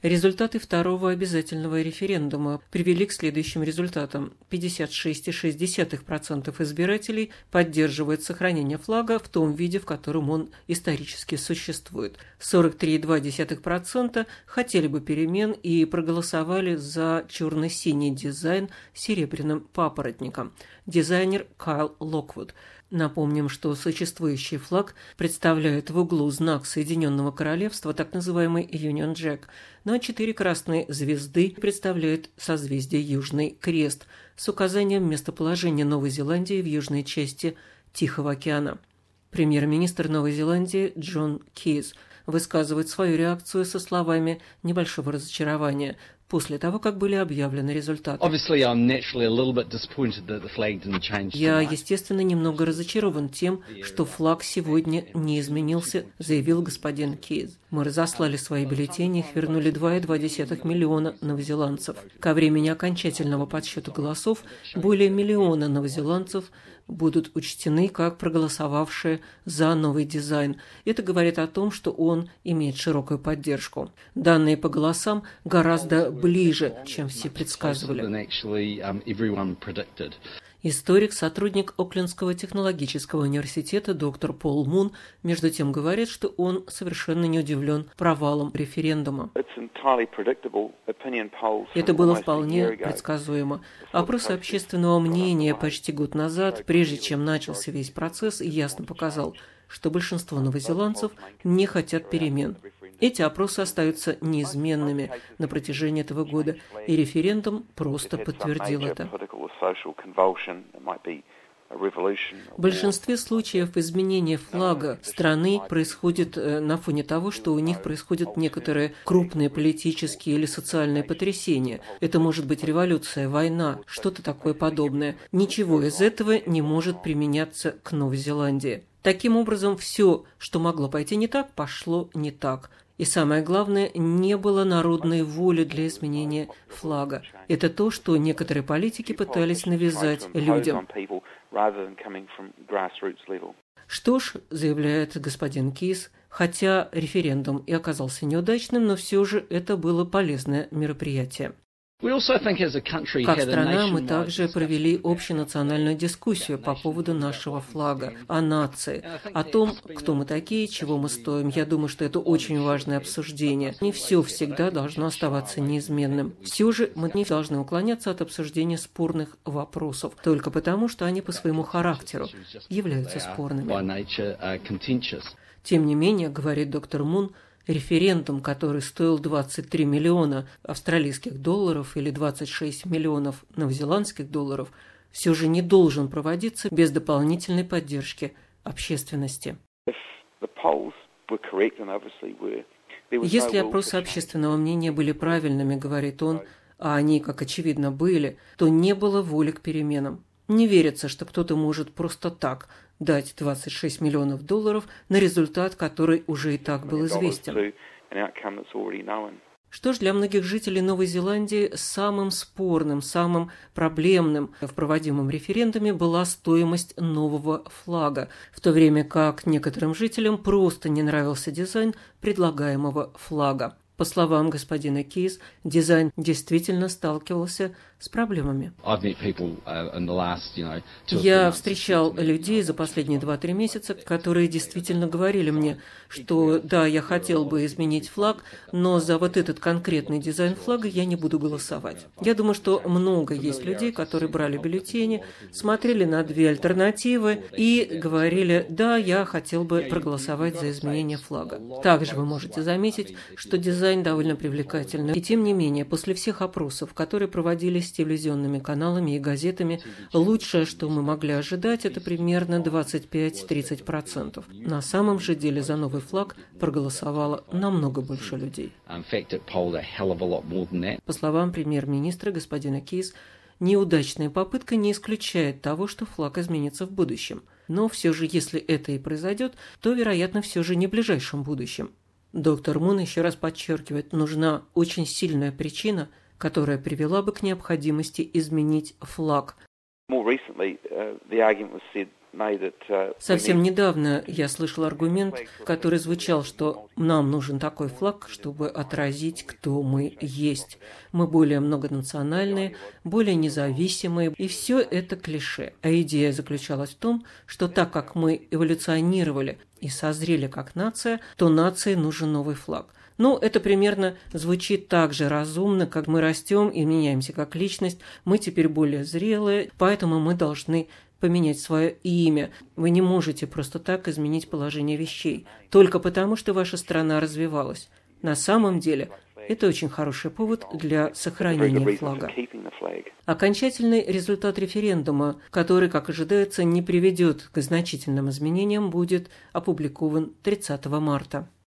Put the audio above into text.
Результаты второго обязательного референдума привели к следующим результатам. 56,6% избирателей поддерживают сохранение флага в том виде, в котором он исторически существует. 43,2% хотели бы перемен и проголосовали за черно-синий дизайн с серебряным папоротником. Дизайнер Кайл Локвуд. Напомним, что существующий флаг представляет в углу знак Соединенного Королевства, так называемый Union Jack, ну а 4 красные звезды представляют созвездие Южный Крест с указанием местоположения Новой Зеландии в южной части Тихого океана. Премьер-министр Новой Зеландии Джон Кейс высказывает свою реакцию со словами небольшого разочарования после того, как были объявлены результаты. «Я, естественно, немного разочарован тем, что флаг сегодня не изменился», заявил господин Кейс. «Мы разослали свои бюллетени, их вернули 2,2 миллиона новозеландцев. Ко времени окончательного подсчета голосов более миллиона новозеландцев будут учтены как проголосовавшие за новый дизайн. Это говорит о том, что он имеет широкую поддержку. Данные по голосам гораздо ближе, чем все предсказывали». Историк, сотрудник Оклендского технологического университета доктор Пол Мун, между тем, говорит, что он совершенно не удивлен провалом референдума. Это было вполне предсказуемо. Опросы общественного мнения почти год назад, прежде чем начался весь процесс, ясно показал, что большинство новозеландцев не хотят перемен. Эти опросы остаются неизменными на протяжении этого года, и референдум просто подтвердил это. В большинстве случаев изменение флага страны происходит на фоне того, что у них происходят некоторые крупные политические или социальные потрясения. Это может быть революция, война, что-то такое подобное. Ничего из этого не может применяться к Новой Зеландии. Таким образом, все, что могло пойти не так, пошло не так. И самое главное, не было народной воли для изменения флага. Это то, что некоторые политики пытались навязать людям. Что ж, заявляет господин Кейс, хотя референдум и оказался неудачным, но все же это было полезное мероприятие. Как страна мы также провели общенациональную дискуссию по поводу нашего флага, о нации, о том, кто мы такие, чего мы стоим. Я думаю, что это очень важное обсуждение. Не все всегда должно оставаться неизменным. Все же мы не должны уклоняться от обсуждения спорных вопросов, только потому, что они по своему характеру являются спорными. Тем не менее, говорит доктор Мун, референдум, который стоил 23 миллиона австралийских долларов или 26 миллионов новозеландских долларов, все же не должен проводиться без дополнительной поддержки общественности. Если опросы общественного мнения были правильными, говорит он, а они, как очевидно, были, то не было воли к переменам. Не верится, что кто-то может просто так дать 26 миллионов долларов на результат, который уже и так был известен. Что ж, для многих жителей Новой Зеландии самым спорным, самым проблемным в проводимом референдуме была стоимость нового флага, в то время как некоторым жителям просто не нравился дизайн предлагаемого флага. По словам господина Кейс, дизайн действительно сталкивался с проблемами. Я встречал людей за последние 2-3 месяца, которые действительно говорили мне, что да, я хотел бы изменить флаг, но за вот этот конкретный дизайн флага я не буду голосовать. Я думаю, что много есть людей, которые брали бюллетени, смотрели на 2 альтернативы и говорили, да, я хотел бы проголосовать за изменение флага. Также вы можете заметить, что дизайн довольно привлекательный. И тем не менее, после всех опросов, которые проводились телевизионными каналами и газетами, лучшее, что мы могли ожидать, это примерно 25-30%. На самом же деле за новый флаг проголосовало намного больше людей. По словам премьер-министра господина Кейс, неудачная попытка не исключает того, что флаг изменится в будущем. Но все же, если это и произойдет, то, вероятно, все же не в ближайшем будущем. Доктор Мун еще раз подчеркивает, нужна очень сильная причина, которая привела бы к необходимости изменить флаг. Совсем недавно я слышал аргумент, который звучал, что нам нужен такой флаг, чтобы отразить, кто мы есть. Мы более многонациональные, более независимые, и все это клише. А идея заключалась в том, что так как мы эволюционировали и созрели как нация, то нации нужен новый флаг. Ну, это примерно звучит так же разумно, как мы растем и меняемся как личность, мы теперь более зрелые, поэтому мы должны поменять свое имя. Вы не можете просто так изменить положение вещей, только потому, что ваша страна развивалась. На самом деле, это очень хороший повод для сохранения флага. Окончательный результат референдума, который, как ожидается, не приведет к значительным изменениям, будет опубликован 30 марта.